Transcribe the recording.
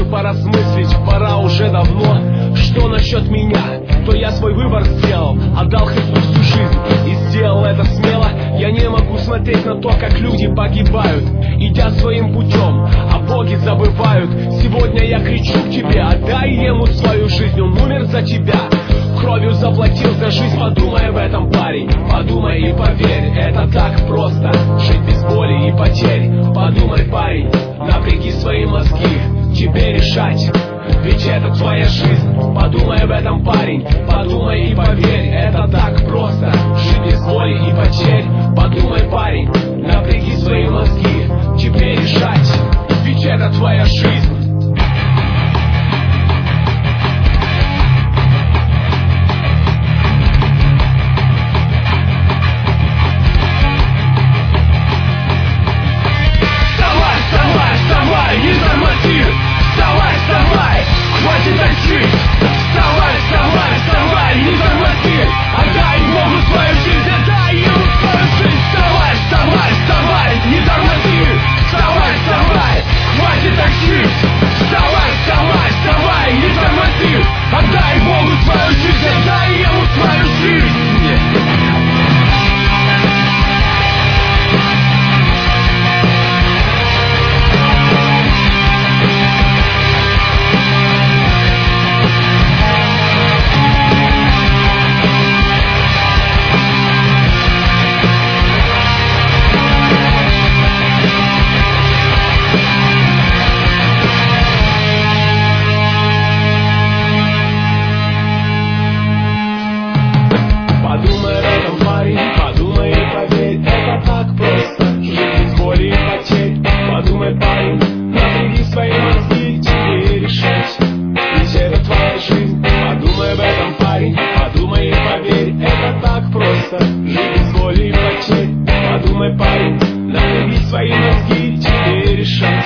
поразмыслить пора уже давно. Что насчет меня? То я свой выбор сделал, отдал Христу всю жизнь и сделал это смело. Я не могу смотреть на то, как люди погибают, идя своим путем, а боги забывают. Сегодня я кричу к тебе: отдай ему свою жизнь, он умер за тебя, кровью заплатил за жизнь. Подумай об этом, парень, подумай и поверь, это так просто, жить без боли и потерь. Подумай, парень, напряги свои мозги, тебе решать, ведь это твоя жизнь. Подумай об этом, парень, подумай и поверь, это так просто, жить без боли и потерь. Подумай, парень, напряги свои мозги, тебе решать, ведь это твоя жизнь. Не тормози, вставай, вставай, хватит тащить. Вставай, вставай, вставай, не тормози, отдай Богу свою жизнь, отдай ему свою жизнь. Вставай, вставай, вставай, не тормози. Вставай, вставай, хватит тащить. Вставай, вставай, вставай, не тормози, отдай Богу свою жизнь, отдай ему свою жизнь. Подумай, парень, напряги свои мозги, тебе решать, ведь это твоя жизнь. Подумай об этом, парень, подумай и поверь, это так просто, жить без боли и потерь. Подумай, парень, напряги свои мозги, тебе решать.